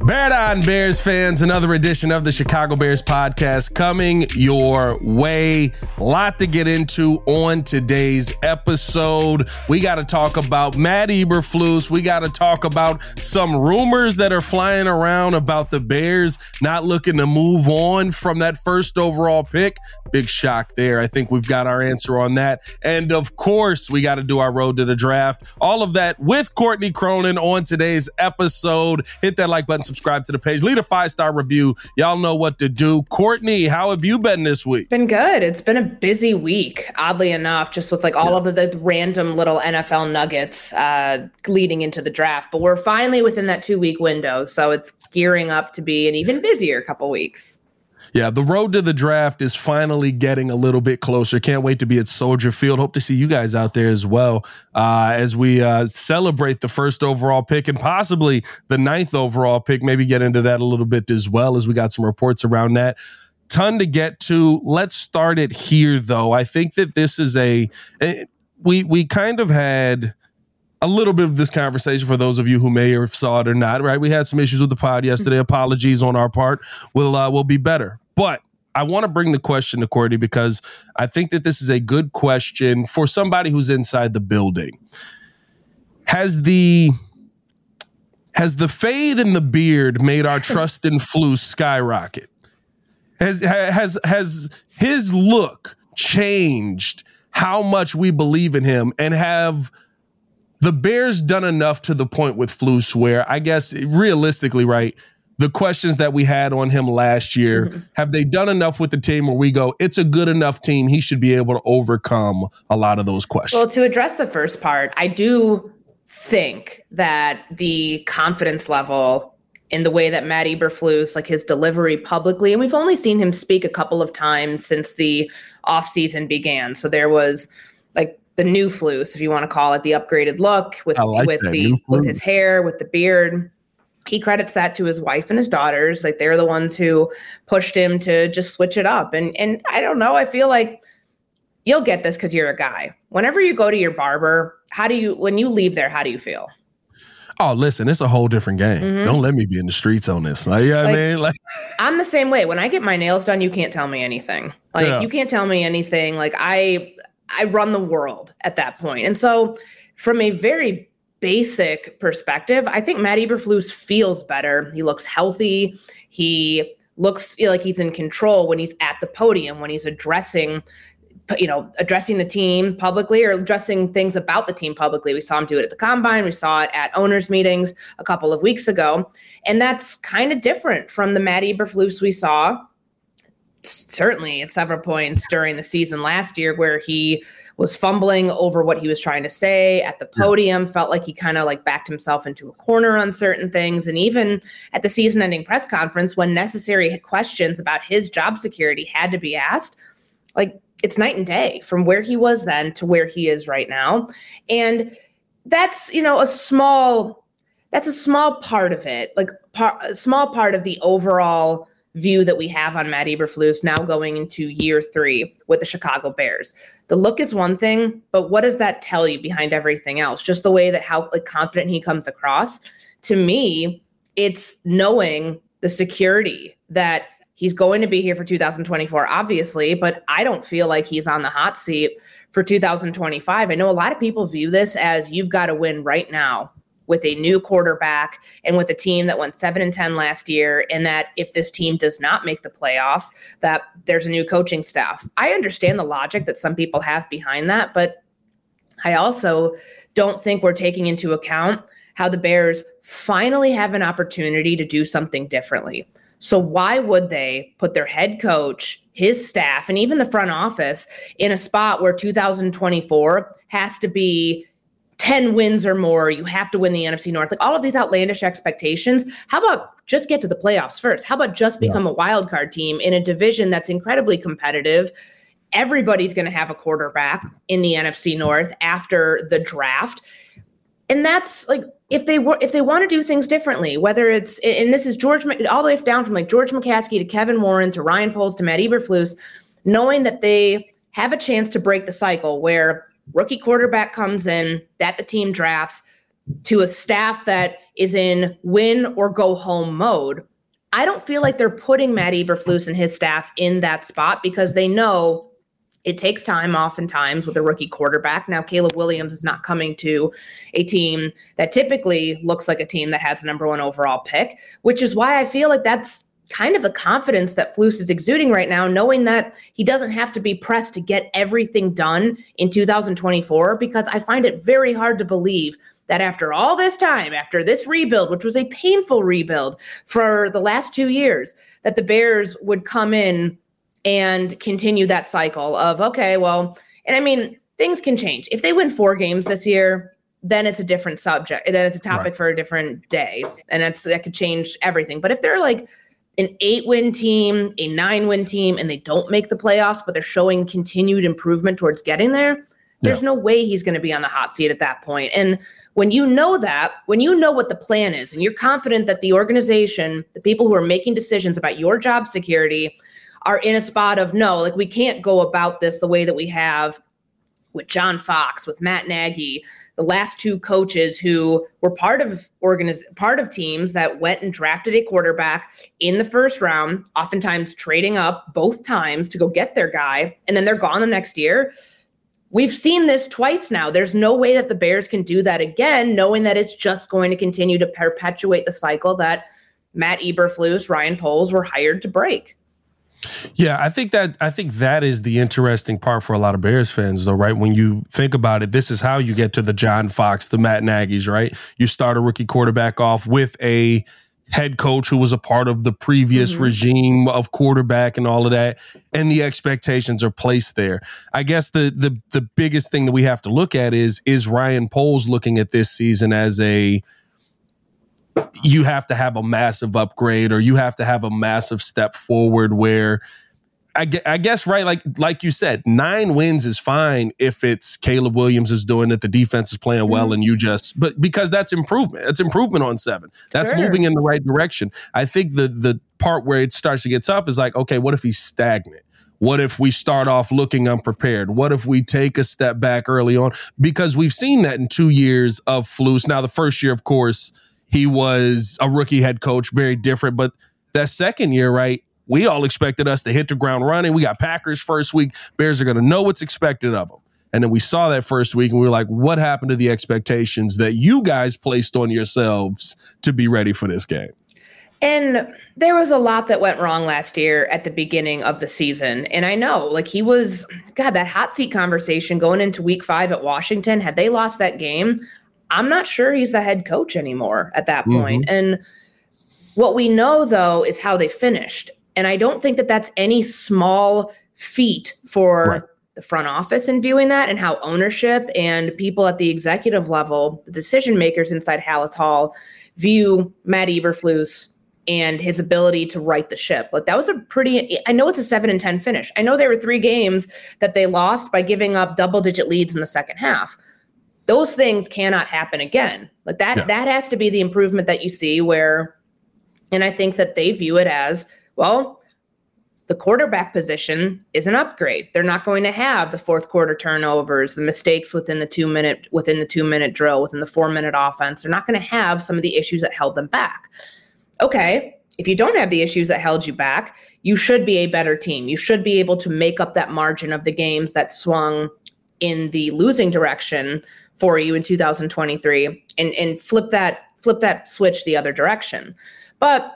Bear Down, Bears fans, another edition of the Chicago Bears podcast coming your way. Lot to get into on today's episode. We got to talk about Matt Eberflus. We got to talk about some rumors that are flying around about the Bears not looking to move on from that first overall pick. Big shock there. I think we've got our answer on that. And of course, we got to do our road to the draft. All of that with Courtney Cronin on today's episode. Hit that like button, subscribe to the page, leave a 5-star review. Y'all know what to do. Courtney, how have you been this week? Been good. It's been a busy week, oddly enough, just with all of the random little NFL nuggets leading into the draft. But we're finally within that 2-week window, so it's gearing up to be an even busier couple weeks. Yeah, the road to the draft is finally getting a little bit closer. Can't wait to be at Soldier Field. Hope to see you guys out there as well as we celebrate the first overall pick and possibly the 9th overall pick. Maybe get into that a little bit as well, as we got some reports around that. Ton to get to. Let's start it here, though. I think that this is we kind of had a little bit of this conversation for those of you who may have saw it or not, right? We had some issues with the pod yesterday. Apologies on our part. We'll be better. But I want to bring the question to Courtney because I think that this is a good question for somebody who's inside the building. Has the fade in the beard made our trust in Flus skyrocket? Has his look changed how much we believe in him, and have the Bears done enough to the point with Flus where, I guess realistically, right, the questions that we had on him last year, have they done enough with the team where we go, it's a good enough team, he should be able to overcome a lot of those questions? Well, to address the first part, I do think that the confidence level in the way that Matt Eberflus, like his delivery publicly, and we've only seen him speak a couple of times since the offseason began. So there was like the new Flus, if you want to call it, the upgraded look with his hair, with the beard. He credits that to his wife and his daughters. Like, they're the ones who pushed him to just switch it up. And I don't know, I feel like you'll get this because you're a guy. Whenever you go to your barber, when you leave there, how do you feel? Oh, listen, it's a whole different game. Mm-hmm. Don't let me be in the streets on this. Like, I mean? I'm the same way. When I get my nails done, you can't tell me anything. You can't tell me anything. Like, I run the world at that point. And so from a very basic perspective, I think Matt Eberflus feels better. He looks healthy. He looks like he's in control when he's at the podium, when he's addressing the team publicly or addressing things about the team publicly. We saw him do it at the Combine. We saw it at owners' meetings a couple of weeks ago. And that's kind of different from the Matt Eberflus we saw certainly at several points during the season last year, where he was fumbling over what he was trying to say at the podium, felt like he kind of backed himself into a corner on certain things. And even at the season ending press conference, when necessary questions about his job security had to be asked, it's night and day from where he was then to where he is right now. And that's, a small part of it, a small part of the overall view that we have on Matt Eberflus now going into year 3 with the Chicago Bears. The look is one thing, but what does that tell you behind everything else? Just the way that how confident he comes across. To me, it's knowing the security that he's going to be here for 2024, obviously, but I don't feel like he's on the hot seat for 2025. I know a lot of people view this as you've got to win right now with a new quarterback and with a team that went 7-10 last year, and that if this team does not make the playoffs, that there's a new coaching staff. I understand the logic that some people have behind that, but I also don't think we're taking into account how the Bears finally have an opportunity to do something differently. So why would they put their head coach, his staff, and even the front office in a spot where 2024 has to be 10 wins or more, you have to win the NFC North, all of these outlandish expectations? How about just get to the playoffs first? How about just become a wild card team in a division that's incredibly competitive? Everybody's going to have a quarterback in the NFC North after the draft. And that's if they want to do things differently, whether it's, and this is all the way down from George McCaskey to Kevin Warren to Ryan Poles to Matt Eberflus, knowing that they have a chance to break the cycle where rookie quarterback comes in, that the team drafts, to a staff that is in win or go home mode, I don't feel like they're putting Matt Eberflus and his staff in that spot because they know it takes time oftentimes with a rookie quarterback. Now, Caleb Williams is not coming to a team that typically looks like a team that has the number 1 overall pick, which is why I feel like that's kind of the confidence that Flus is exuding right now, knowing that he doesn't have to be pressed to get everything done in 2024, because I find it very hard to believe that after all this time, after this rebuild, which was a painful rebuild for the last 2 years, that the Bears would come in and continue that cycle of, okay, well, and I mean, things can change. If they win 4 games this year, then it's a different subject. Then it's a topic for a different day. And that could change everything. But if they're like an 8-win team, a 9-win team, and they don't make the playoffs, but they're showing continued improvement towards getting there, there's no way he's going to be on the hot seat at that point. And when you know that, when you know what the plan is, and you're confident that the organization, the people who are making decisions about your job security are in a spot of, no, like we can't go about this the way that we have with John Fox, with Matt Nagy, the last 2 coaches who were part of teams that went and drafted a quarterback in the first round, oftentimes trading up both times to go get their guy, and then they're gone the next year. We've seen this twice now. There's no way that the Bears can do that again, knowing that it's just going to continue to perpetuate the cycle that Matt Eberflus, Ryan Poles were hired to break. Yeah, I think that is the interesting part for a lot of Bears fans, though, right? When you think about it, this is how you get to the John Fox, the Matt Nagy's, right? You start a rookie quarterback off with a head coach who was a part of the previous regime of quarterback and all of that, and the expectations are placed there. I guess the biggest thing that we have to look at is Ryan Poles looking at this season as you have to have a massive upgrade, or you have to have a massive step forward where I guess, right, like you said, 9 wins is fine if it's Caleb Williams is doing it, the defense is playing well, and but because that's improvement. It's improvement on 7. That's moving in the right direction. I think the part where it starts to get tough is like, okay, what if he's stagnant? What if we start off looking unprepared? What if we take a step back early on? Because we've seen that in 2 years of Flus. Now, the first year, of course, he was a rookie head coach, very different. But that second year, right, we all expected us to hit the ground running. We got Packers first week. Bears are going to know what's expected of them. And then we saw that first week, and we were like, what happened to the expectations that you guys placed on yourselves to be ready for this game? And there was a lot that went wrong last year at the beginning of the season. And I know, like, he was, God, that hot seat conversation going into week 5 at Washington, had they lost that game, I'm not sure he's the head coach anymore at that point. And what we know, though, is how they finished. And I don't think that that's any small feat for the front office in viewing that, and how ownership and people at the executive level, the decision makers inside Halas Hall, view Matt Eberflus and his ability to right the ship. Like, that was I know it's a 7-10 finish. I know there were 3 games that they lost by giving up double-digit leads in the second half. Those things cannot happen again. Like that has to be the improvement that you see and I think that they view it as, well, the quarterback position is an upgrade. They're not going to have the fourth quarter turnovers, the mistakes within the 2-minute drill, within the 4-minute offense. They're not going to have some of the issues that held them back. Okay, if you don't have the issues that held you back, you should be a better team. You should be able to make up that margin of the games that swung in the losing direction for you in 2023 and flip that switch the other direction. But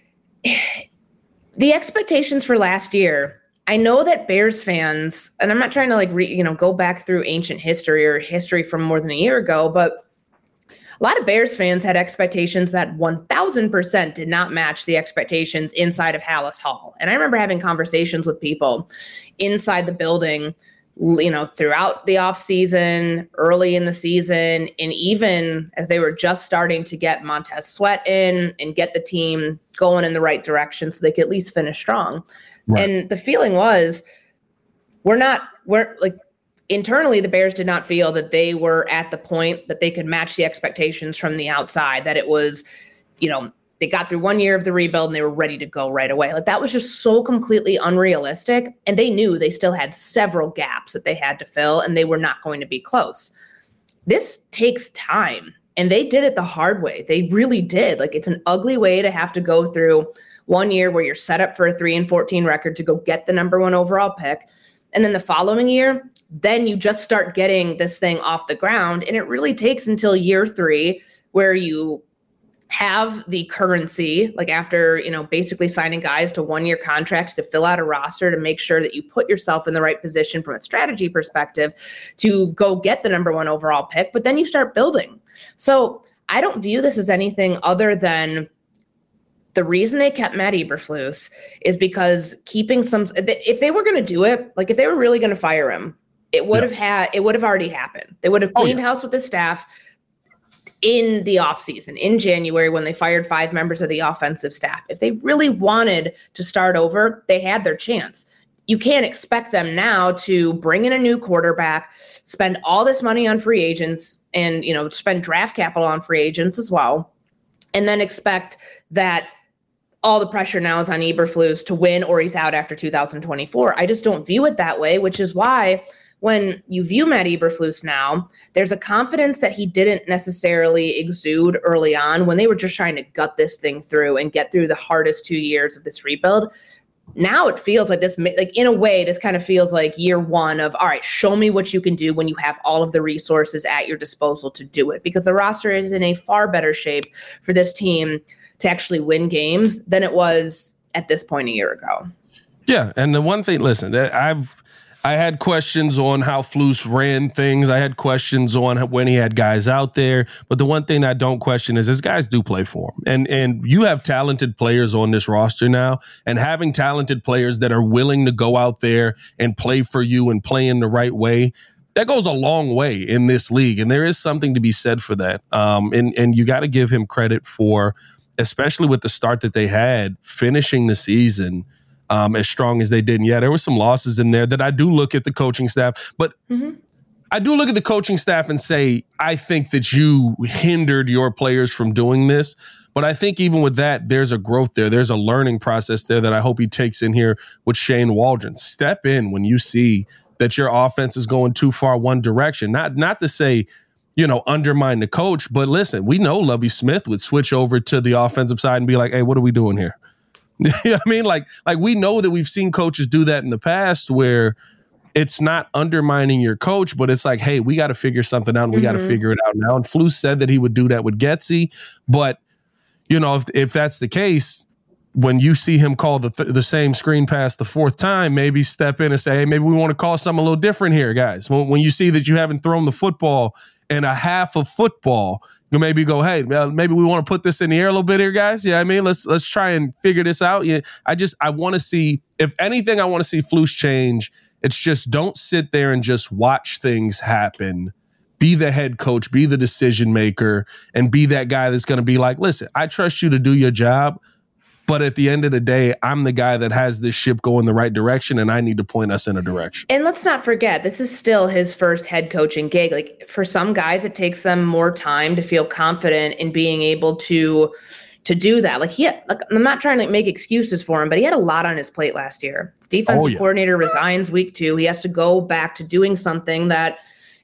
the expectations for last year, I know that Bears fans, and I'm not trying to go back through ancient history or history from more than a year ago, but a lot of Bears fans had expectations that 1000% did not match the expectations inside of Halas Hall. And I remember having conversations with people inside the building, throughout the offseason, early in the season, and even as they were just starting to get Montez Sweat in and get the team going in the right direction so they could at least finish strong. Right. And the feeling was, internally, the Bears did not feel that they were at the point that they could match the expectations from the outside, that it was, they got through 1 year of the rebuild and they were ready to go right away. Like, that was just so completely unrealistic. And they knew they still had several gaps that they had to fill, and they were not going to be close. This takes time. And they did it the hard way. They really did. Like, it's an ugly way to have to go through 1 year where you're set up for a 3-14 record to go get the number 1 overall pick. And then the following year, then you just start getting this thing off the ground. And it really takes until year 3 where you have the currency, like after, basically signing guys to 1-year contracts to fill out a roster to make sure that you put yourself in the right position from a strategy perspective to go get the number 1 overall pick. But then you start building. So I don't view this as anything other than the reason they kept Matt Eberflus is because if they were going to do it, like if they were really going to fire him, it would have already happened. They would have cleaned house with the staff in the offseason, in January, when they fired 5 members of the offensive staff. If they really wanted to start over, they had their chance. You can't expect them now to bring in a new quarterback, spend all this money on free agents and, spend draft capital on free agents as well, and then expect that all the pressure now is on Eberflus to win or he's out after 2024. I just don't view it that way, which is why when you view Matt Eberflus now, there's a confidence that he didn't necessarily exude early on when they were just trying to gut this thing through and get through the hardest 2 years of this rebuild. Now it feels like this, like in a way, this kind of feels like year 1 of, all right, show me what you can do when you have all of the resources at your disposal to do it, because the roster is in a far better shape for this team to actually win games than it was at this point a year ago. Yeah. And the one thing, listen, I had questions on how Flus ran things. I had questions on when he had guys out there. But the one thing I don't question is his guys do play for him. And you have talented players on this roster now. And having talented players that are willing to go out there and play for you and play in the right way, that goes a long way in this league. And there is something to be said for that. And you got to give him credit for, especially with the start that they had, finishing the season as strong as they did. And yeah, there were some losses in there that I do look at the coaching staff, but I do look at the coaching staff and say, I think that you hindered your players from doing this. But I think even with that, there's a growth there. There's a learning process there that I hope he takes in here with Shane Waldron. Step in when you see that your offense is going too far one direction. Not to say, undermine the coach, but listen, we know Lovie Smith would switch over to the offensive side and be like, hey, what are we doing here? You know what I mean? Like we know that we've seen coaches do that in the past where it's not undermining your coach, but it's like, hey, we got to figure something out and we got to figure it out now. And Flus said that he would do that with Getsy. But, if that's the case, when you see him call the same screen pass the 4th time, maybe step in and say, hey, maybe we want to call something a little different here, guys. When you see that you haven't thrown the football in a half of football, you maybe go, hey, maybe we want to put this in the air a little bit here, guys. Yeah, I mean, let's try and figure this out. Yeah, I want to see, if anything, I want to see Flus change. It's just don't sit there and just watch things happen. Be the head coach, be the decision maker, and be that guy that's going to be like, listen, I trust you to do your job, but at the end of the day, I'm the guy that has this ship going the right direction, and I need to point us in a direction. And let's not forget, this is still his first head coaching gig. Like, for some guys, it takes them more time to feel confident in being able to do that. I'm not trying to make excuses for him, but he had a lot on his plate last year. His defensive coordinator resigns week 2. He has to go back to doing something that,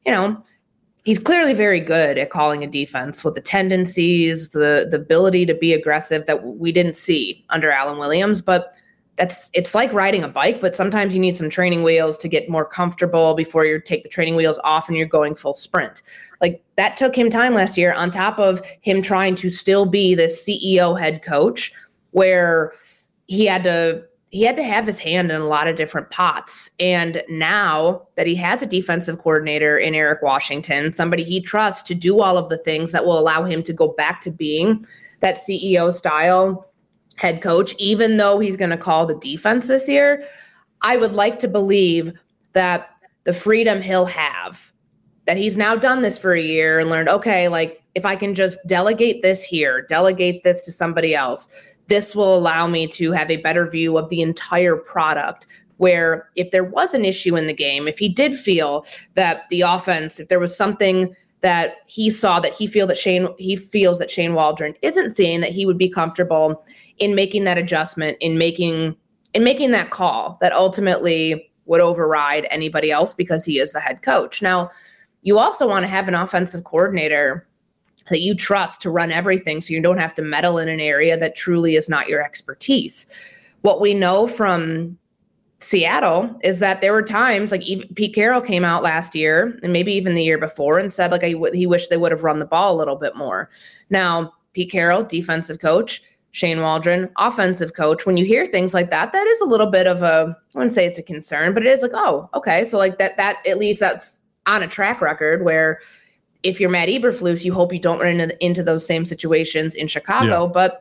he's clearly very good at calling a defense with the tendencies, the ability to be aggressive that we didn't see under Alan Williams. But it's like riding a bike, but sometimes you need some training wheels to get more comfortable before you take the training wheels off and you're going full sprint. Like, that took him time last year, on top of him trying to still be the CEO head coach, where he had to have his hand in a lot of different pots. And now that he has a defensive coordinator in Eric Washington, somebody he trusts to do all of the things that will allow him to go back to being that CEO style head coach, even though he's going to call the defense this year, I would like to believe that the freedom he'll have, that he's now done this for a year and learned, okay, like, if I can just delegate this here, delegate this to somebody else, this will allow me to have a better view of the entire product, where if there was an issue in the game, if he did feel that the offense, if there was something that he saw that he feels that Shane Waldron isn't seeing, that he would be comfortable in making that adjustment, in making that call that ultimately would override anybody else because he is the head coach. Now, you also want to have an offensive coordinator that you trust to run everything so you don't have to meddle in an area that truly is not your expertise. What we know from Seattle is that there were times, like even Pete Carroll came out last year and maybe even the year before and said like he wished they would have run the ball a little bit more. Now, Pete Carroll, defensive coach, Shane Waldron, offensive coach. When you hear things like that, that is a little bit of I wouldn't say it's a concern, but it is like, oh, okay. So like that at least that's on a track record where if you're Matt Eberflus, you hope you don't run into those same situations in Chicago. Yeah. But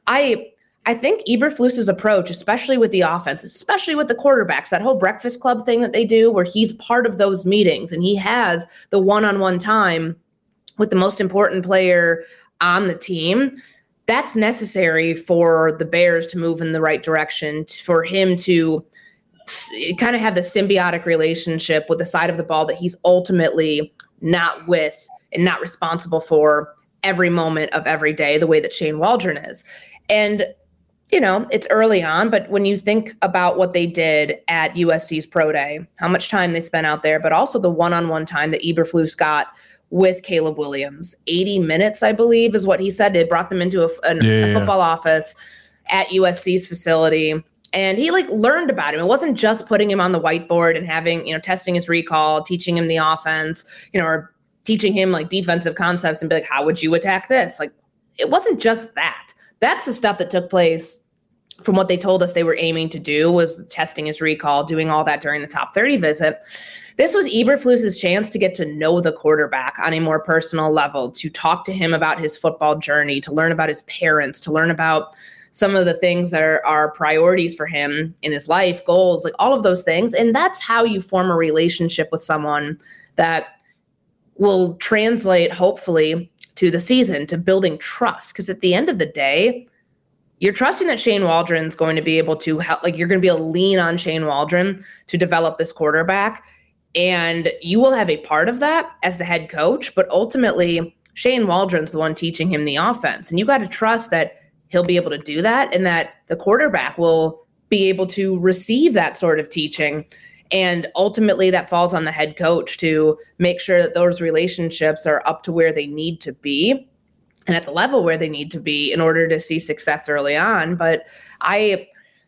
I think Eberflus's approach, especially with the offense, especially with the quarterbacks, that whole breakfast club thing that they do where he's part of those meetings and he has the one-on-one time with the most important player on the team, that's necessary for the Bears to move in the right direction, for him to kind of have the symbiotic relationship with the side of the ball that he's ultimately not with and not responsible for every moment of every day, the way that Shane Waldron is. And, you know, it's early on, but when you think about what they did at USC's Pro Day, how much time they spent out there, but also the one-on-one time that Eberflus got with Caleb Williams, 80 minutes, I believe, is what he said. It brought them into a football office at USC's facility. And he like learned about him. It wasn't just putting him on the whiteboard and having, you know, testing his recall, teaching him the offense, you know, or teaching him like defensive concepts and be like, how would you attack this? Like, it wasn't just that. That's the stuff that took place from what they told us they were aiming to do, was testing his recall, doing all that during the top 30 visit. This was Eberflus's chance to get to know the quarterback on a more personal level, to talk to him about his football journey, to learn about his parents, to learn about some of the things that are priorities for him in his life, goals, like all of those things. And that's how you form a relationship with someone that will translate, hopefully, to the season, to building trust. Because at the end of the day, you're trusting that Shane Waldron's going to be able to help, like you're going to be able to lean on Shane Waldron to develop this quarterback. And you will have a part of that as the head coach, but ultimately Shane Waldron's the one teaching him the offense. And you got to trust that he'll be able to do that and that the quarterback will be able to receive that sort of teaching. And ultimately that falls on the head coach to make sure that those relationships are up to where they need to be and at the level where they need to be in order to see success early on. But I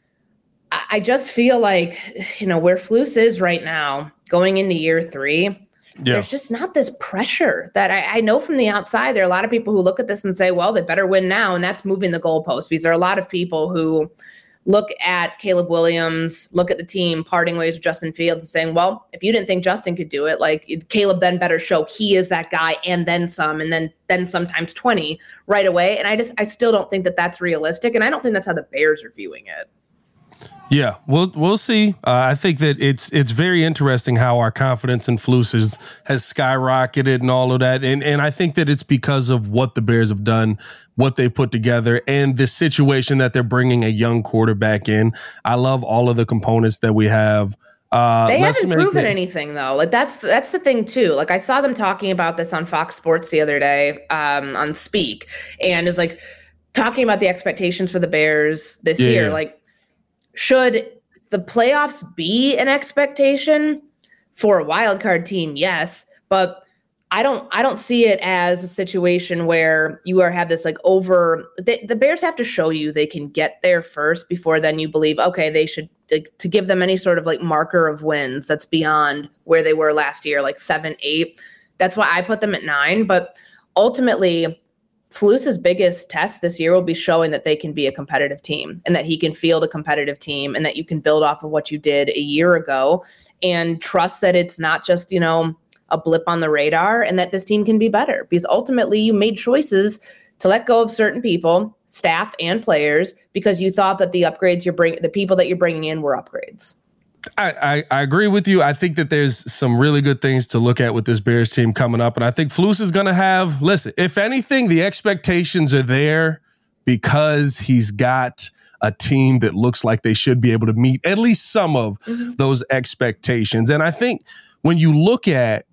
just feel like, you know, where Flus is right now, going into year 3, there's just not this pressure that I know from the outside. There are a lot of people who look at this and say, well, they better win now. And that's moving the goalpost, because there are a lot of people who look at Caleb Williams, look at the team parting ways with Justin Fields and saying, well, if you didn't think Justin could do it, like Caleb then better show he is that guy and then some, and then sometimes 20 right away. And I still don't think that that's realistic. And I don't think that's how the Bears are viewing it. Yeah, we'll see. I think that it's very interesting how our confidence in Flus has skyrocketed and all of that. And I think that it's because of what the Bears have done, what they've put together, and the situation that they're bringing a young quarterback in. I love all of the components that we have. They haven't proven anything, though. Like that's the thing, too. Like I saw them talking about this on Fox Sports the other day on Speak. And it was like talking about the expectations for the Bears this year. Like, should the playoffs be an expectation for a wild card team? Yes, but I don't see it as a situation where you have this like the Bears have to show you they can get there first before then you believe, okay, they should, to give them any sort of like marker of wins that's beyond where they were last year, like 7, 8. That's why I put them at 9. But ultimately, Flus's biggest test this year will be showing that they can be a competitive team and that he can field a competitive team and that you can build off of what you did a year ago and trust that it's not just, you know, a blip on the radar and that this team can be better, because ultimately you made choices to let go of certain people, staff and players, because you thought that the people that you're bringing in were upgrades. I agree with you. I think that there's some really good things to look at with this Bears team coming up. And I think Flus is going to have, listen, if anything, the expectations are there because he's got a team that looks like they should be able to meet at least some of those expectations. And I think when you look at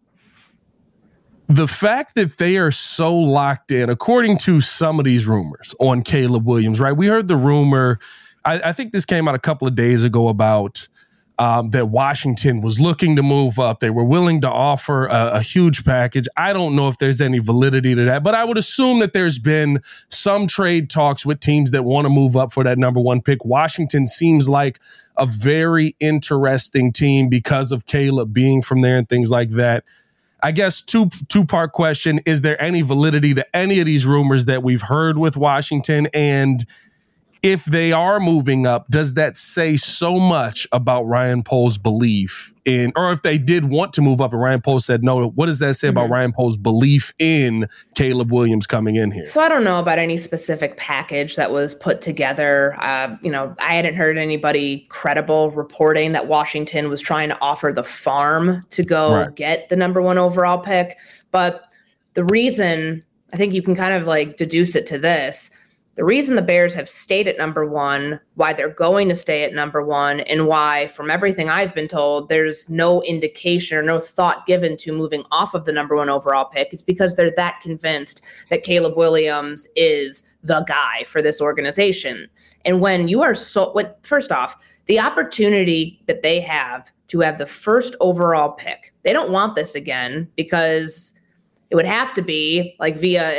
the fact that they are so locked in, according to some of these rumors on Caleb Williams, right? We heard the rumor, I think this came out a couple of days ago about that Washington was looking to move up. They were willing to offer a huge package. I don't know if there's any validity to that, but I would assume that there's been some trade talks with teams that want to move up for that number one pick. Washington seems like a very interesting team because of Caleb being from there and things like that. I guess two-part question. Is there any validity to any of these rumors that we've heard with Washington? And if they are moving up, does that say so much about Ryan Poles' belief in, or if they did want to move up and Ryan Poles said no, what does that say about Ryan Poles' belief in Caleb Williams coming in here? So I don't know about any specific package that was put together. I hadn't heard anybody credible reporting that Washington was trying to offer the farm to go get the number one overall pick. But the reason, I think you can kind of like deduce it to this, the reason the Bears have stayed at number one, why they're going to stay at number one, and why, from everything I've been told, there's no indication or no thought given to moving off of the number one overall pick, is because they're that convinced that Caleb Williams is the guy for this organization. And when you are first off, the opportunity that they have to have the first overall pick, they don't want this again because it would have to be like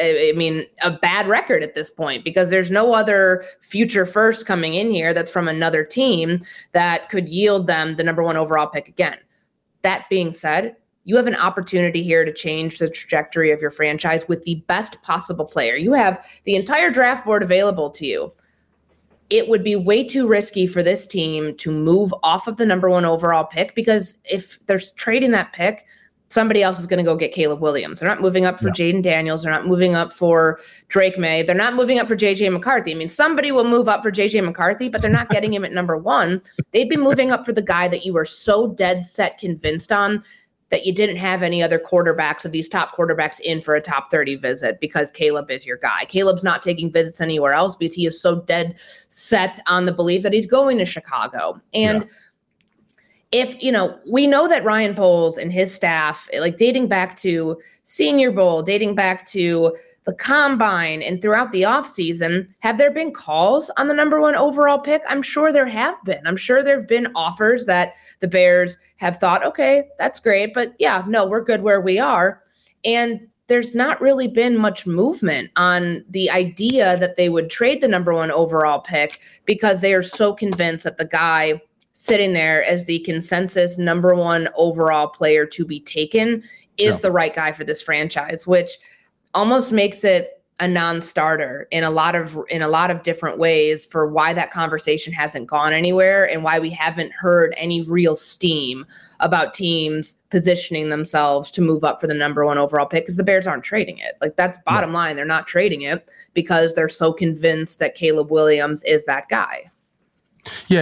a bad record at this point, because there's no other future first coming in here that's from another team that could yield them the number one overall pick again. That being said, you have an opportunity here to change the trajectory of your franchise with the best possible player. You have the entire draft board available to you. It would be way too risky for this team to move off of the number one overall pick, because if they're trading that pick, somebody else is going to go get Caleb Williams. They're not moving up for Jaden Daniels. They're not moving up for Drake May. They're not moving up for J.J. McCarthy. I mean, somebody will move up for J.J. McCarthy, but they're not getting him at number one. They'd be moving up for the guy that you were so dead set convinced on that you didn't have any other quarterbacks of these top quarterbacks in for a top 30 visit, because Caleb is your guy. Caleb's not taking visits anywhere else because he is so dead set on the belief that he's going to Chicago. And if, we know that Ryan Poles and his staff, like dating back to Senior Bowl, dating back to the Combine and throughout the offseason, have there been calls on the number one overall pick? I'm sure there have been. I'm sure there have been offers that the Bears have thought, okay, that's great, but we're good where we are. And there's not really been much movement on the idea that they would trade the number one overall pick, because they are so convinced that the guy sitting there as the consensus number one overall player to be taken is the right guy for this franchise, which almost makes it a non-starter in a lot of different ways for why that conversation hasn't gone anywhere and why we haven't heard any real steam about teams positioning themselves to move up for the number one overall pick, because the Bears aren't trading it. Like, that's bottom line. They're not trading it because they're so convinced that Caleb Williams is that guy. Yeah,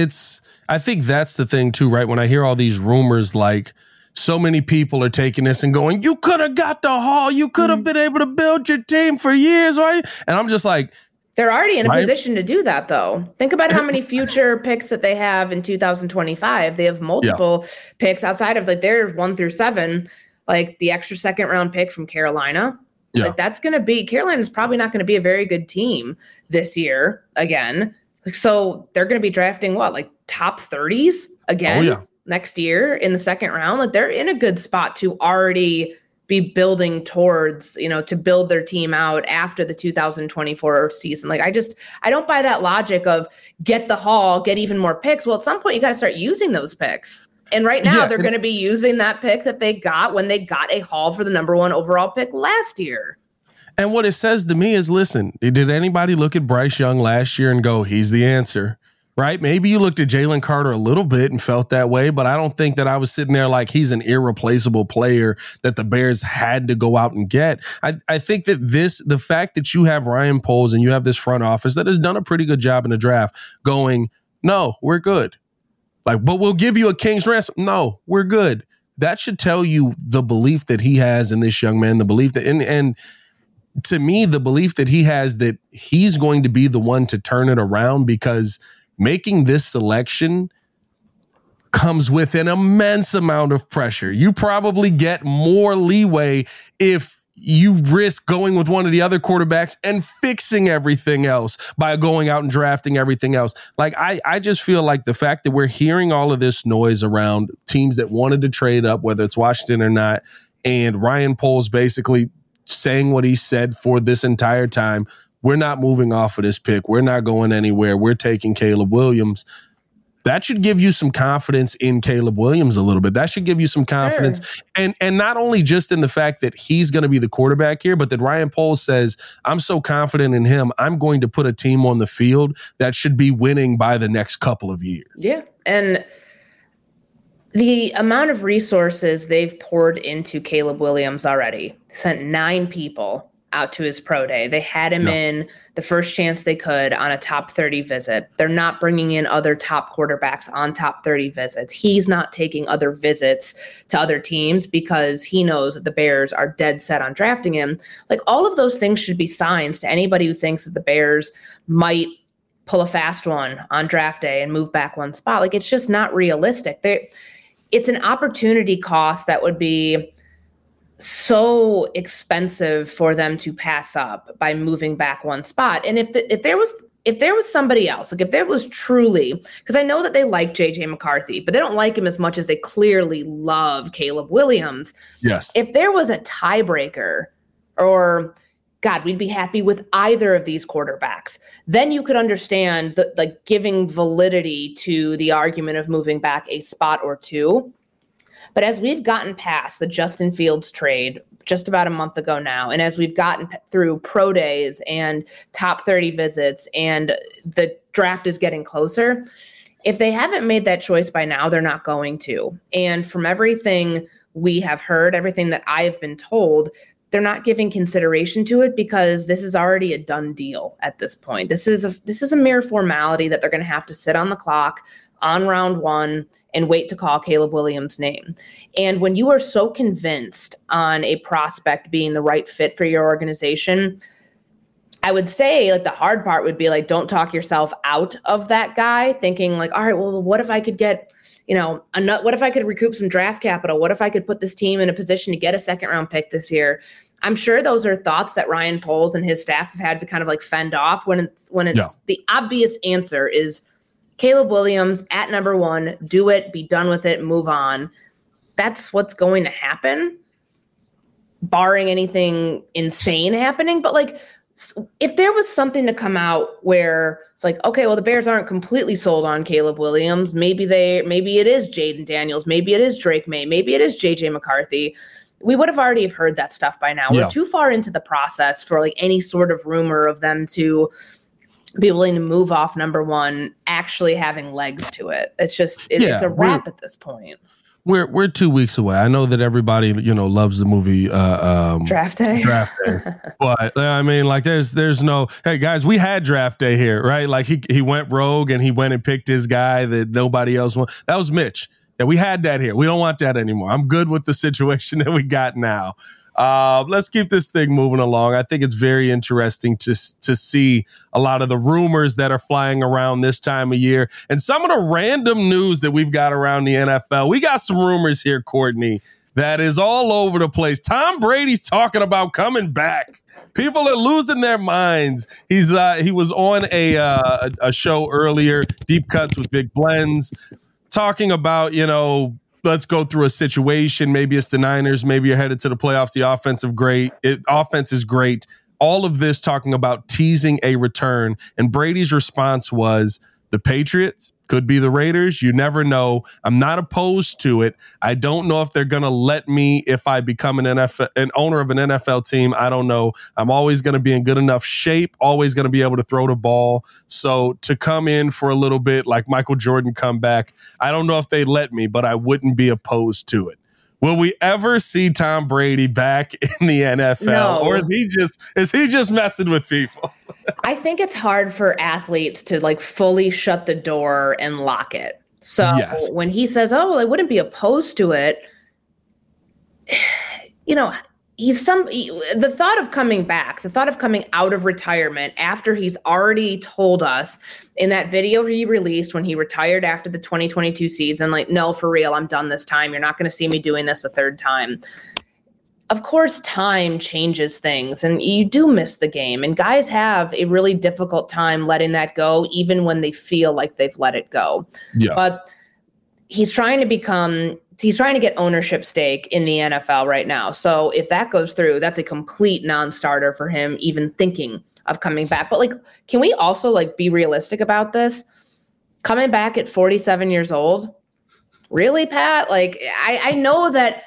I think that's the thing too, right? When I hear all these rumors, like, so many people are taking this and going, you could have got the haul. You could have been able to build your team for years, right? And I'm just like, they're already in a position to do that, though. Think about how many future picks that they have in 2025. They have multiple picks outside of their 1 through 7, like the extra second round pick from Carolina. Yeah. Like, that's going to be, Carolina's probably not going to be a very good team this year again. So they're going to be drafting top 30s again next year in the second round. Like, they're in a good spot to already be building towards, to build their team out after the 2024 season. Like, I don't buy that logic of get the haul, get even more picks. Well, at some point you got to start using those picks. And right now they're going to be using that pick that they got when they got a haul for the number one overall pick last year. And what it says to me is, listen, did anybody look at Bryce Young last year and go, he's the answer, right? Maybe you looked at Jalen Carter a little bit and felt that way, but I don't think that I was sitting there like he's an irreplaceable player that the Bears had to go out and get. I think that the fact that you have Ryan Poles and you have this front office that has done a pretty good job in the draft going, no, we're good. But we'll give you a king's ransom. No, we're good. That should tell you the belief that he has in this young man, the belief that, and to me, the belief that he has that he's going to be the one to turn it around, because making this selection comes with an immense amount of pressure. You probably get more leeway if you risk going with one of the other quarterbacks and fixing everything else by going out and drafting everything else. Like, I just feel like the fact that we're hearing all of this noise around teams that wanted to trade up, whether it's Washington or not, and Ryan Poles basically saying what he said for this entire time, we're not moving off of this pick. We're not going anywhere. We're taking Caleb Williams. That should give you some confidence in Caleb Williams a little bit. That should give you some confidence. Sure. And not only just in the fact that he's going to be the quarterback here, but that Ryan Poles says, I'm so confident in him, I'm going to put a team on the field that should be winning by the next couple of years. Yeah. And the amount of resources they've poured into Caleb Williams already, sent 9 people out to his pro day. They had him in the first chance they could on a top 30 visit. They're not bringing in other top quarterbacks on top 30 visits. He's not taking other visits to other teams because he knows that the Bears are dead set on drafting him. Like, all of those things should be signs to anybody who thinks that the Bears might pull a fast one on draft day and move back one spot. Like, it's just not realistic. It's an opportunity cost that would be so expensive for them to pass up by moving back one spot. And if there was somebody else, like if there was truly, because I know that they like JJ McCarthy, but they don't like him as much as they clearly love Caleb Williams. Yes. If there was a tiebreaker, or God, we'd be happy with either of these quarterbacks, then you could understand like giving validity to the argument of moving back a spot or two. But as we've gotten past the Justin Fields trade just about a month ago now, and as we've gotten through pro days and top 30 visits and the draft is getting closer, if they haven't made that choice by now, they're not going to. And from everything we have heard, everything that I have been told, they're not giving consideration to it because this is already a done deal at this point. This is a mere formality that they're going to have to sit on the clock on round 1 and wait to call Caleb Williams' name. And when you are so convinced on a prospect being the right fit for your organization, I would say like the hard part would be like, don't talk yourself out of that guy thinking like, all right, well, what if I could get, what if I could recoup some draft capital? What if I could put this team in a position to get a second-round pick this year? I'm sure those are thoughts that Ryan Poles and his staff have had to kind of like fend off when it's the obvious answer is Caleb Williams at number 1, do it, be done with it, move on. That's what's going to happen, barring anything insane happening. But like, if there was something to come out where it's like, okay, well, the Bears aren't completely sold on Caleb Williams. Maybe it is Jaden Daniels. Maybe it is Drake May. Maybe it is JJ McCarthy. We would have already heard that stuff by now. Yeah. We're too far into the process for like any sort of rumor of them to be willing to move off number 1 actually having legs to it. It's a wrap at this point. We're 2 weeks away. I know that everybody, loves the movie Draft Day. But I mean, like there's no, hey guys, we had Draft Day here, right? Like he went rogue and he went and picked his guy that nobody else wanted. That was Mitch. Yeah, we had that here. We don't want that anymore. I'm good with the situation that we got now. Let's keep this thing moving along. I think it's very interesting to see a lot of the rumors that are flying around this time of year and some of the random news that we've got around the NFL. We got some rumors here, Courtney, that is all over the place. Tom Brady's talking about coming back. People are losing their minds. He was on a show earlier, Deep Cuts with Big Blends, talking about, let's go through a situation. Maybe it's the Niners. Maybe you're headed to the playoffs. The offense is great. All of this talking about teasing a return. And Brady's response was, the Patriots could be the Raiders. You never know. I'm not opposed to it. I don't know if they're going to let me if I become an owner of an NFL team. I don't know. I'm always going to be in good enough shape, always going to be able to throw the ball. So to come in for a little bit like Michael Jordan come back, I don't know if they let me, but I wouldn't be opposed to it. Will we ever see Tom Brady back in the NFL? No. Or is he just messing with people? I think it's hard for athletes to like fully shut the door and lock it. So when he says, oh, well, I wouldn't be opposed to it, the thought of coming back, the thought of coming out of retirement after he's already told us in that video he released when he retired after the 2022 season, like, no, for real, I'm done this time. You're not going to see me doing this a third time. of course, time changes things and you do miss the game. And guys have a really difficult time letting that go, even when they feel like they've let it go. Yeah. But he's trying to get ownership stake in the NFL right now. So if that goes through, that's a complete non-starter for him even thinking of coming back. But like, can we also like be realistic about this? Coming back at 47 years old? Really, Pat? Like, I know that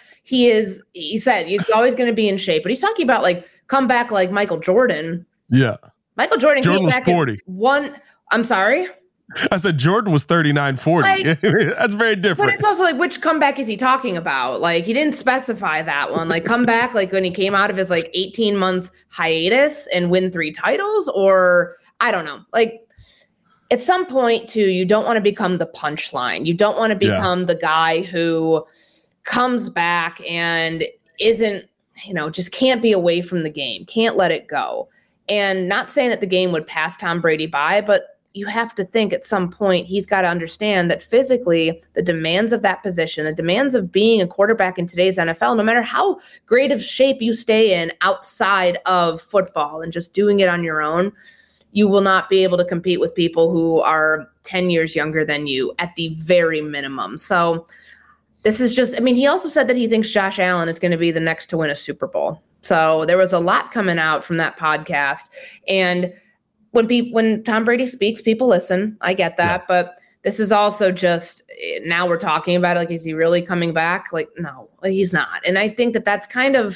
he said he's always going to be in shape, but he's talking about like come back like Michael Jordan. Yeah. Michael Jordan came was back 40. I'm sorry? I said Jordan was 39, 40. Like, that's very different. But it's also like, which comeback is he talking about? Like, he didn't specify that one. Like, come back like when he came out of his like 18-month hiatus and win 3 titles, or I don't know. Like, at some point, too, you don't want to become the punchline. You don't want to become the guy who comes back and isn't, just can't be away from the game, can't let it go. And not saying that the game would pass Tom Brady by, but you have to think at some point he's got to understand that physically the demands of that position, the demands of being a quarterback in today's NFL, no matter how great of shape you stay in outside of football and just doing it on your own, you will not be able to compete with people who are 10 years younger than you at the very minimum. So this is just, he also said that he thinks Josh Allen is going to be the next to win a Super Bowl. So there was a lot coming out from that podcast. And when Tom Brady speaks, people listen. I get that. Yeah. But this is also just, now we're talking about it. Like, is he really coming back? Like, no, he's not. And I think that that's kind of,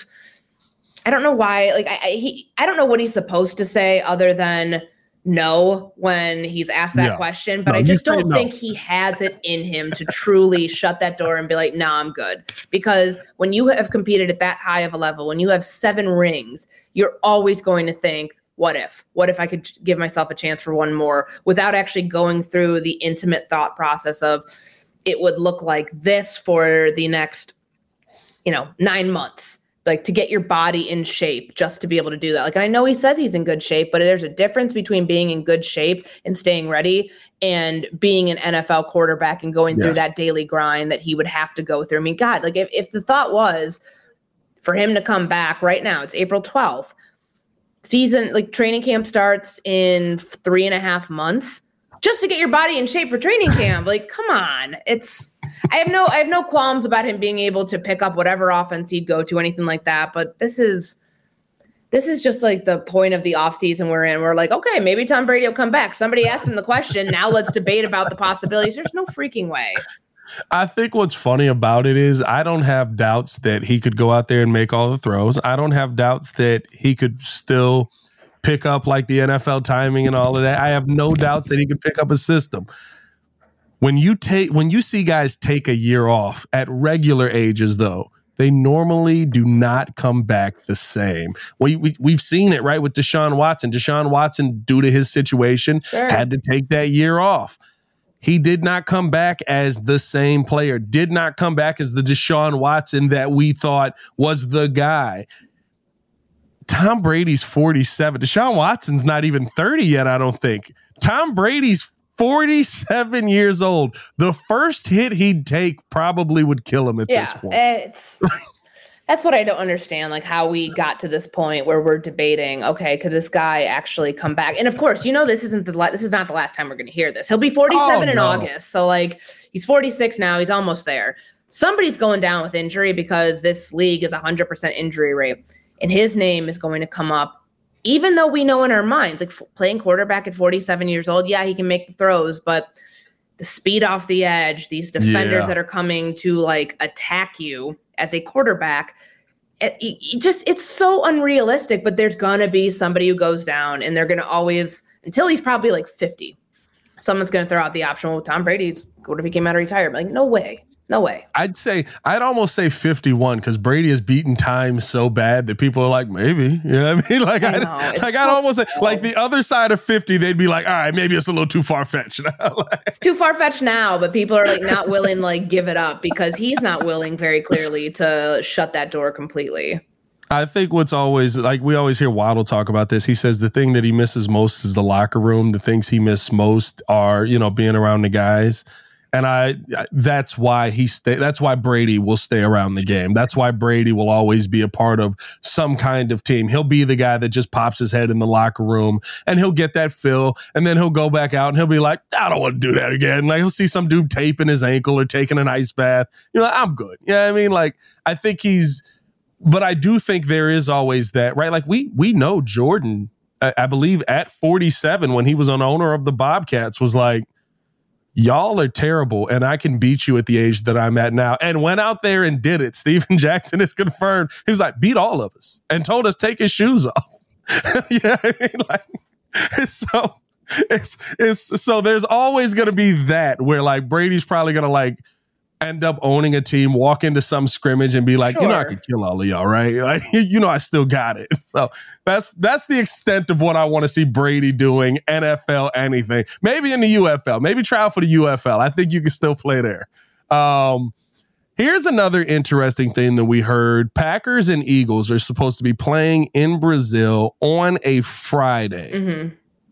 I don't know why, like, I don't know what he's supposed to say other than no when he's asked that question. But I just don't think he has it in him to truly shut that door and be like, nah, I'm good. Because when you have competed at that high of a level, when you have 7 rings, you're always going to think, what if I could give myself a chance for one more, without actually going through the intimate thought process of it would look like this for the next, 9 months, like to get your body in shape just to be able to do that. Like, and I know he says he's in good shape, but there's a difference between being in good shape and staying ready and being an NFL quarterback and going through that daily grind that he would have to go through. God, like if the thought was for him to come back right now, it's April 12th. Season, like training camp starts in 3.5 months just to get your body in shape for training camp. Like, come on. I have no qualms about him being able to pick up whatever offense he'd go to, anything like that. But this is just like the point of the offseason we're in. We're like, okay, maybe Tom Brady will come back. Somebody asked him the question. Now let's debate about the possibilities. There's no freaking way. I think what's funny about it is I don't have doubts that he could go out there and make all the throws. I don't have doubts that he could still pick up like the NFL timing and all of that. I have no doubts that he could pick up a system. When you see guys take a year off at regular ages, though, they normally do not come back the same. We've seen it, right, with Deshaun Watson. Deshaun Watson, due to his situation, had to take that year off. He did not come back as the same player, did not come back as the Deshaun Watson that we thought was the guy. Tom Brady's 47. Deshaun Watson's not even 30 yet, I don't think. Tom Brady's 47 years old. The first hit he'd take probably would kill him at this point. That's what I don't understand, like how we got to this point where we're debating, okay, could this guy actually come back? And of course, this is not the last time we're going to hear this. He'll be 47 in August. So like he's 46 now. He's almost there. Somebody's going down with injury because this league is 100% injury rate. And his name is going to come up, even though we know in our minds, like playing quarterback at 47 years old, he can make the throws, but the speed off the edge, these defenders that are coming to like attack you as a quarterback, it's so unrealistic. But there's gonna be somebody who goes down, and they're gonna always, until he's probably like 50, someone's gonna throw out the option. Well, Tom Brady's, what if he came out of retirement? Like, no way. I'd almost say 51 because Brady has beaten time so bad that people are like, maybe. You know what I mean? Like, I'd almost say, like the other side of 50, they'd be like, all right, maybe it's a little too far-fetched. It's too far-fetched now, but people are like not willing to like give it up because he's not willing very clearly to shut that door completely. I think what's always, like we always hear Waddle talk about this. He says the thing that he misses most is the locker room. The things he misses most are, being around the guys. And that's why that's why Brady will stay around the game. That's why Brady will always be a part of some kind of team. He'll be the guy that just pops his head in the locker room and he'll get that fill, and then he'll go back out and he'll be like, I don't want to do that again. Like, he'll see some dude taping his ankle or taking an ice bath. I'm good. Yeah, I mean, like, I think but I do think there is always that, right? Like, we know Jordan, I believe at 47 when he was an owner of the Bobcats, was like, y'all are terrible, and I can beat you at the age that I'm at now. And went out there and did it. Steven Jackson is confirmed. He was like, beat all of us, and told us take his shoes off. Yeah, I mean, like, so there's always going to be that where, like, Brady's probably going to, like, end up owning a team, walk into some scrimmage and be like, sure, I could kill all of y'all, right? Like, I still got it. So that's the extent of what I want to see Brady doing, NFL, anything. Maybe in the UFL, maybe try out for the UFL. I think you can still play there. Here's another interesting thing that we heard. Packers and Eagles are supposed to be playing in Brazil on a Friday. Mm-hmm.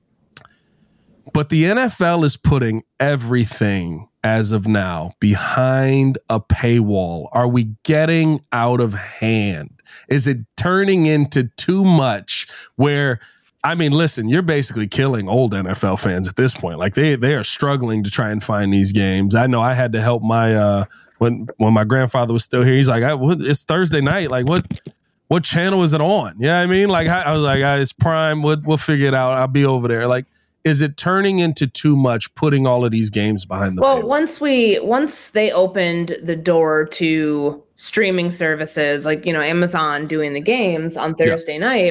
But the NFL is putting everything as of now behind a paywall. Are we getting out of hand? Is it turning into too much where, I mean, listen, you're basically killing old NFL fans at this point. Like, they are struggling to try and find these games. I know I had to help my, when my grandfather was still here, he's like, it's Thursday night. Like, what channel is it on? Yeah, I mean, like, I was like, it's Prime. We'll figure it out. I'll be over there. Like, is it turning into too much, putting all of these games behind the paywall? Once they opened the door to streaming services, like, Amazon doing the games on Thursday night,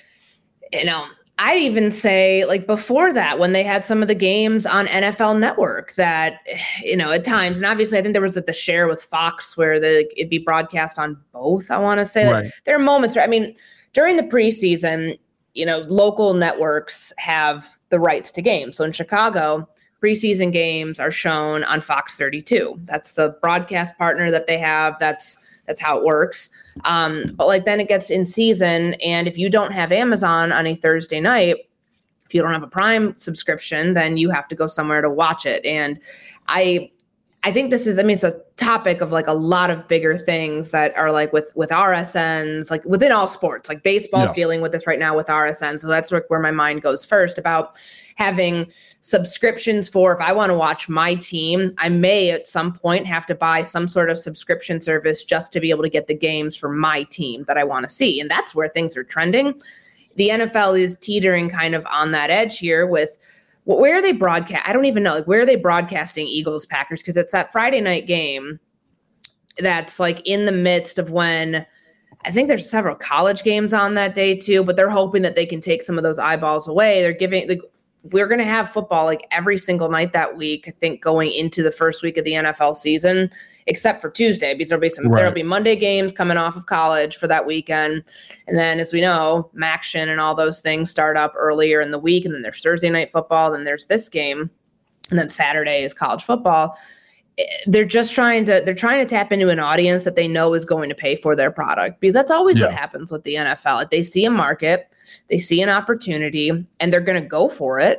I'd even say, like, before that, when they had some of the games on NFL Network that, at times, and obviously I think there was the share with Fox where it'd be broadcast on both, I want to say. Right. Like, there are moments where, I mean, during the preseason, local networks have the rights to games. So in Chicago, preseason games are shown on Fox 32. That's the broadcast partner that they have. That's how it works. But, like, then it gets in season, and if you don't have Amazon on a Thursday night, if you don't have a Prime subscription, then you have to go somewhere to watch it. And I think this is, it's a topic of, like, a lot of bigger things that are, like, with RSNs, like, within all sports, like baseball's dealing with this right now with RSN. So that's where my mind goes first about having subscriptions for, if I want to watch my team, I may at some point have to buy some sort of subscription service just to be able to get the games for my team that I want to see. And that's where things are trending. The NFL is teetering kind of on that edge here with, where are they broadcast? I don't even know. Like, where are they broadcasting Eagles Packers? Because it's that Friday night game that's, like, in the midst of when I think there's several college games on that day too, but they're hoping that they can take some of those eyeballs away. They're giving, we're going to have football, like, every single night that week, I think, going into the first week of the NFL season, except for Tuesday, because there'll be Monday games coming off of college for that weekend. And then, as we know, Maction and all those things start up earlier in the week. And then there's Thursday night football. Then there's this game. And then Saturday is college football. They're trying to tap into an audience that they know is going to pay for their product, because that's always what happens with the NFL. If they see a market, they see an opportunity, and they're going to go for it.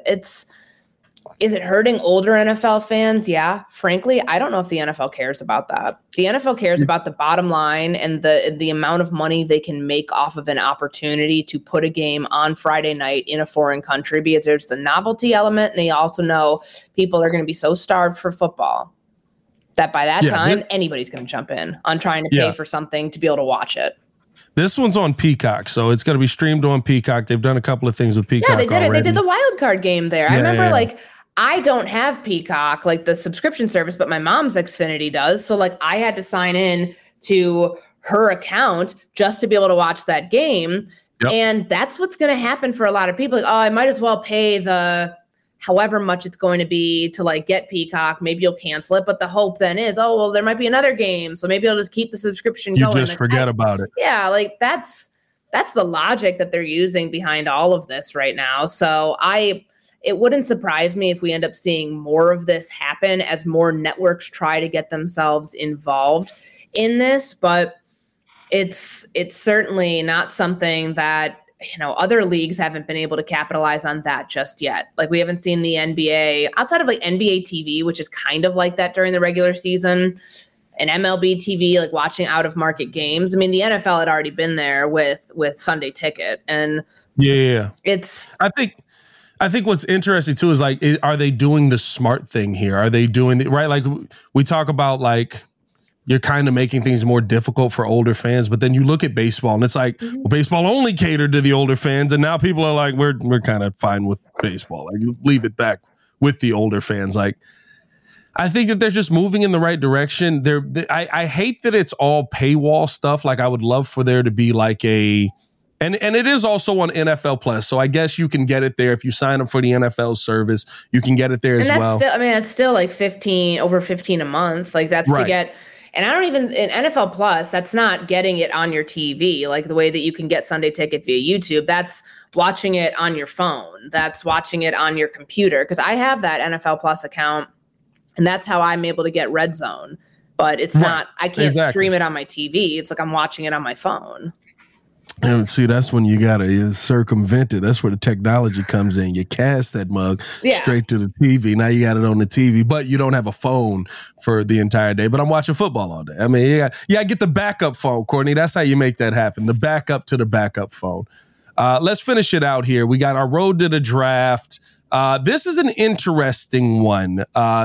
Is it hurting older NFL fans? Yeah. Frankly, I don't know if the NFL cares about that. The NFL cares about the bottom line and the amount of money they can make off of an opportunity to put a game on Friday night in a foreign country, because there's the novelty element, and they also know people are going to be so starved for football that by that time, anybody's going to jump in on trying to pay for something to be able to watch it. This one's on Peacock, so it's going to be streamed on Peacock. They've done a couple of things with Peacock. Yeah, they did it. They did the wild card game there. I remember, like, I don't have Peacock, like the subscription service, but my mom's Xfinity does. So, like, I had to sign in to her account just to be able to watch that game. Yep. And that's what's going to happen for a lot of people. Like, I might as well pay the however much it's going to be to, like, get Peacock. Maybe you'll cancel it. But the hope then is, there might be another game, so maybe I'll just keep the subscription going. You just forget about it. Yeah, like, that's the logic that they're using behind all of this right now. So it wouldn't surprise me if we end up seeing more of this happen as more networks try to get themselves involved in this. But it's certainly not something that other leagues haven't been able to capitalize on that just yet. Like we haven't seen the NBA outside of like NBA TV, which is kind of like that during the regular season, and MLB TV, like watching out of market games. I mean, the NFL had already been there with Sunday Ticket, and it's. I think what's interesting too is like, are they doing the smart thing here? Are they doing the right? Like we talk about like. You're kind of making things more difficult for older fans, but then you look at baseball and it's like, well, baseball only catered to the older fans, and now people are like, we're kind of fine with baseball. Like, leave it back with the older fans. Like, I think that they're just moving in the right direction. I hate that it's all paywall stuff. Like, I would love for there to be like and it is also on NFL Plus, so I guess you can get it there if you sign up for the NFL service. You can get it there as well. That's still like over $15 a month. Like that's to get. And I don't even in NFL Plus, that's not getting it on your TV, like the way that you can get Sunday Ticket via YouTube. That's watching it on your phone. That's watching it on your computer. Because I have that NFL Plus account, and that's how I'm able to get Red Zone. But it's not, I can't stream it on my TV. It's like I'm watching it on my phone. And see, that's when you gotta circumvent it. That's where the technology comes in. You cast that mug straight to the TV. Now you got it on the TV, but you don't have a phone for the entire day. But I'm watching football all day. I mean, get the backup phone, Courtney. That's how you make that happen. The backup to the backup phone. Let's finish it out here. We got our road to the draft. This is an interesting one.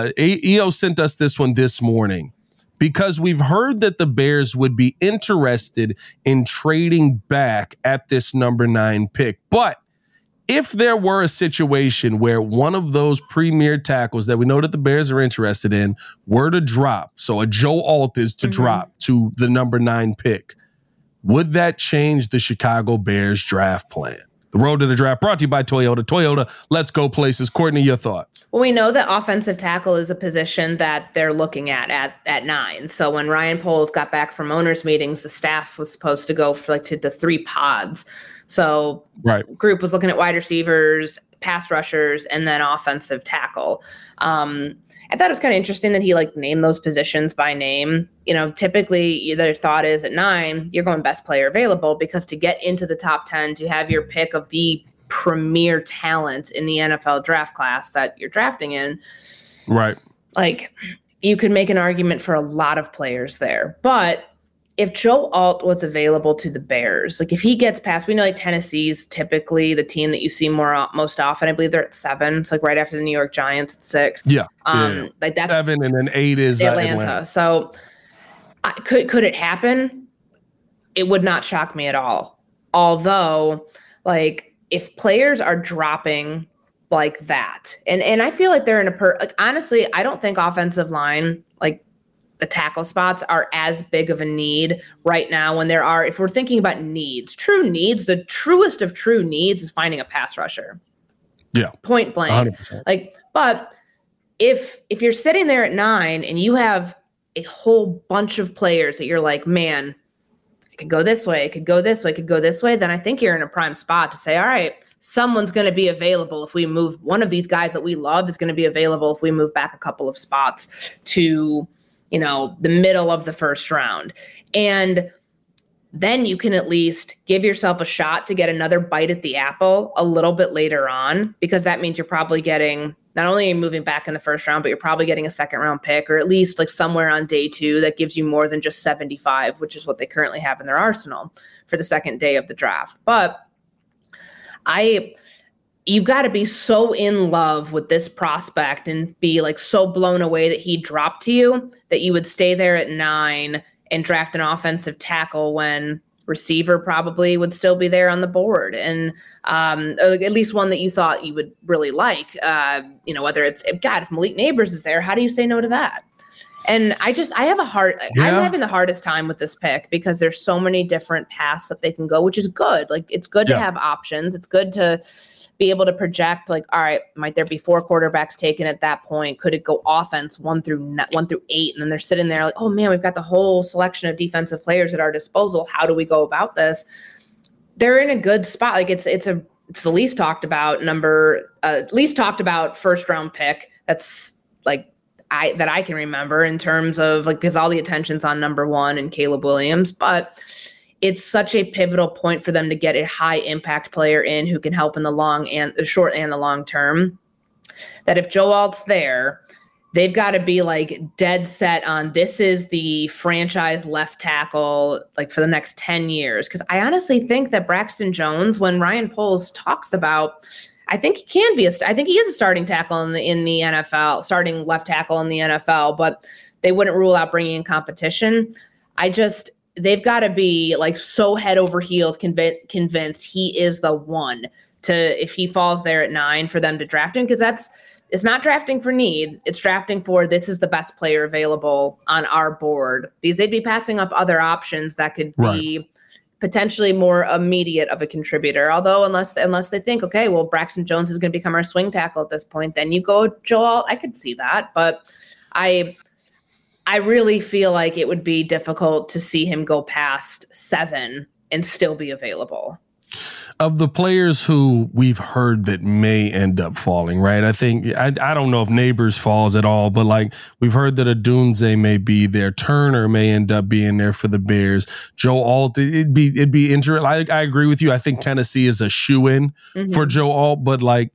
EO sent us this one this morning, because we've heard that the Bears would be interested in trading back at this number 9 pick. But if there were a situation where one of those premier tackles that we know that the Bears are interested in were to drop, so a Joe Alt is to drop to the number 9 pick, would that change the Chicago Bears draft plan? The road to the draft brought to you by Toyota. Toyota, let's go places. Courtney, your thoughts? Well, we know that offensive tackle is a position that they're looking at 9. So when Ryan Poles got back from owners meetings, the staff was supposed to go for to the 3 pods. So group was looking at wide receivers, pass rushers, and then offensive tackle. I thought it was kind of interesting that he named those positions by name. Typically their thought is at 9, you're going best player available, because to get into the top 10, to have your pick of the premier talent in the NFL draft class that you're drafting in. Right. You could make an argument for a lot of players there, but if Joe Alt was available to the Bears, if he gets past, we know Tennessee's typically the team that you see most often. I believe they're at 7. It's right after the New York Giants at 6. Yeah. That's 7, and then 8 is Atlanta. So could it happen? It would not shock me at all. Although, if players are dropping like that, and I feel like they're in honestly, I don't think offensive line, the tackle spots are as big of a need right now when there are, if we're thinking about true needs, the truest of true needs is finding a pass rusher. Yeah. Point blank. 100%. But if you're sitting there at 9 and you have a whole bunch of players that you're like, man, it could go this way, it could go this way, it could go this way, then I think you're in a prime spot to say, all right, someone's going to be available if we move. One of these guys that we love is going to be available if we move back a couple of spots to the middle of the first round. And then you can at least give yourself a shot to get another bite at the apple a little bit later on, because that means you're probably getting, not only are you moving back in the first round, but you're probably getting a second round pick, or at least somewhere on day 2 that gives you more than just 75, which is what they currently have in their arsenal for the second day of the draft. But you've got to be so in love with this prospect and be so blown away that he dropped to you that you would stay there at 9 and draft an offensive tackle when receiver probably would still be there on the board. And at least one that you thought you would really like, whether it's, God, if Malik Nabers is there, how do you say no to that? And I'm having the hardest time with this pick because there's so many different paths that they can go, which is good. It's good to have options. It's good to be able to project all right, might there be 4 quarterbacks taken at that point? Could it go offense 1 through 8? And then they're sitting there oh man, we've got the whole selection of defensive players at our disposal. How do we go about this? They're in a good spot. It's the least talked about first round pick. That's that I can remember in terms of because all the attention's on number 1 and Caleb Williams, but it's such a pivotal point for them to get a high impact player in who can help in the short and the long term, that if Joe Alt's there, they've got to be like dead set on this is the franchise left tackle like for the next 10 years. Because I honestly think that Braxton Jones, when Ryan Poles talks about, I think he is a starting tackle in the NFL, starting left tackle in the NFL, but they wouldn't rule out bringing in competition. They've got to be like so head over heels convinced he is the one to, if he falls there at 9, for them to draft him. Because it's not drafting for need. It's drafting for this is the best player available on our board, because they'd be passing up other options that could be potentially more immediate of a contributor. Although unless they think, okay, well, Braxton Jones is going to become our swing tackle at this point, then you go Joe Alt. I could see that, but I really feel like it would be difficult to see him go past 7 and still be available. Of the players who we've heard that may end up falling, right? I think, I don't know if Neighbors falls at all, but like we've heard that Odunze may be there. Turner may end up being there for the Bears. Joe Alt, it'd be interesting. I agree with you. I think Tennessee is a shoo-in for Joe Alt, but like,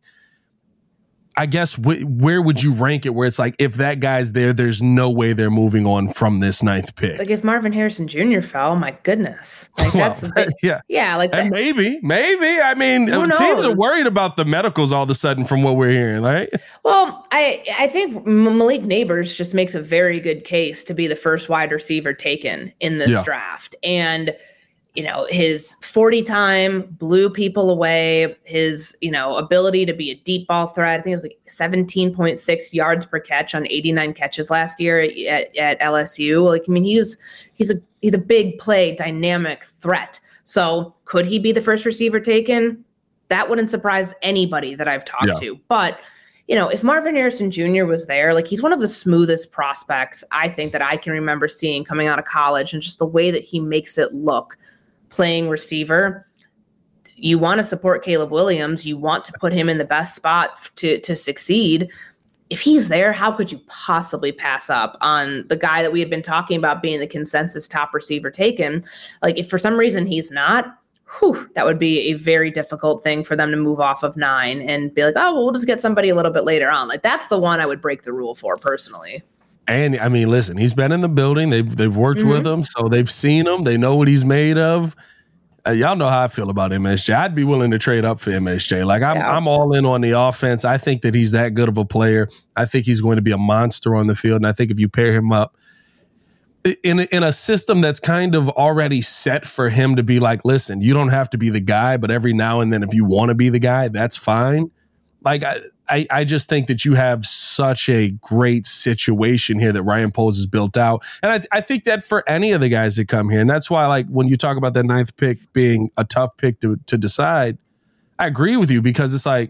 I guess where would you rank it where it's like, if that guy's there, there's no way they're moving on from this 9th pick? Like if Marvin Harrison Jr. fell, my goodness. Like that's yeah. Like and maybe. I mean, teams are worried about the medicals all of a sudden from what we're hearing, right? Well, I think Malik Neighbors just makes a very good case to be the first wide receiver taken in this draft. And his 40 time blew people away. His, ability to be a deep ball threat. I think it was like 17.6 yards per catch on 89 catches last year at LSU. Like, I mean, he's a big play, dynamic threat. So could he be the first receiver taken? That wouldn't surprise anybody that I've talked to. But, if Marvin Harrison Jr. was there, like he's one of the smoothest prospects I think that I can remember seeing coming out of college, and just the way that he makes it look playing receiver. You want to support Caleb Williams. You want to put him in the best spot to succeed. If he's there, how could you possibly pass up on the guy that we had been talking about being the consensus top receiver taken? Like if for some reason he's not, that would be a very difficult thing for them to move off of 9 and be like, oh, well, we'll just get somebody a little bit later on. Like that's the one I would break the rule for personally. And I mean, listen, he's been in the building. They've worked with him, so they've seen him. They know what he's made of. Y'all know how I feel about MSJ. I'd be willing to trade up for MSJ. Like I'm all in on the offense. I think that he's that good of a player. I think he's going to be a monster on the field. And I think if you pair him up in a system that's kind of already set for him to be like, listen, you don't have to be the guy, but every now and then if you want to be the guy, that's fine. Like I just think that you have such a great situation here that Ryan Poles has built out. And I think that for any of the guys that come here, and that's why like when you talk about that 9th pick being a tough pick to decide, I agree with you, because it's like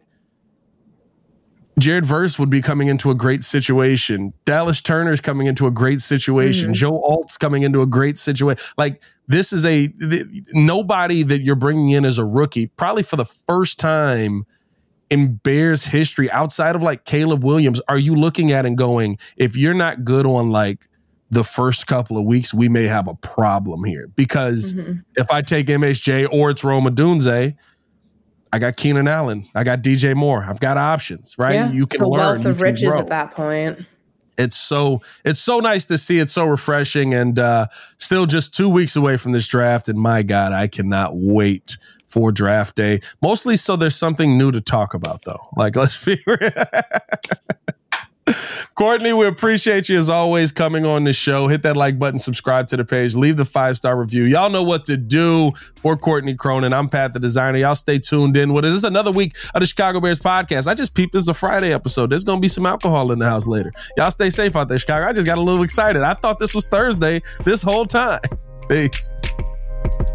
Jared Verse would be coming into a great situation. Dallas Turner's coming into a great situation. Joe Alt's coming into a great situation. Like this is nobody that you're bringing in as a rookie, probably for the first time in Bears history, outside of like Caleb Williams, are you looking at and going, if you're not good on like the first couple of weeks, we may have a problem here? Because if I take MSJ or it's Rome Odunze, I got Keenan Allen, I got DJ Moore, I've got options, right? Yeah, you can learn. Wealth of riches grow at that point. It's so nice to see. It's so refreshing, and still just 2 weeks away from this draft. And my God, I cannot wait for draft day. Mostly so there's something new to talk about, though. Like, let's be real. Courtney, we appreciate you as always coming on the show. Hit that like button, subscribe to the page, leave the 5-star review. Y'all know what to do. For Courtney Cronin, I'm Pat the Designer. Y'all stay tuned in. What is this? Another week of the Chicago Bears podcast. I just peeped this is a Friday episode. There's going to be some alcohol in the house later. Y'all stay safe out there, Chicago. I just got a little excited. I thought this was Thursday this whole time. Peace.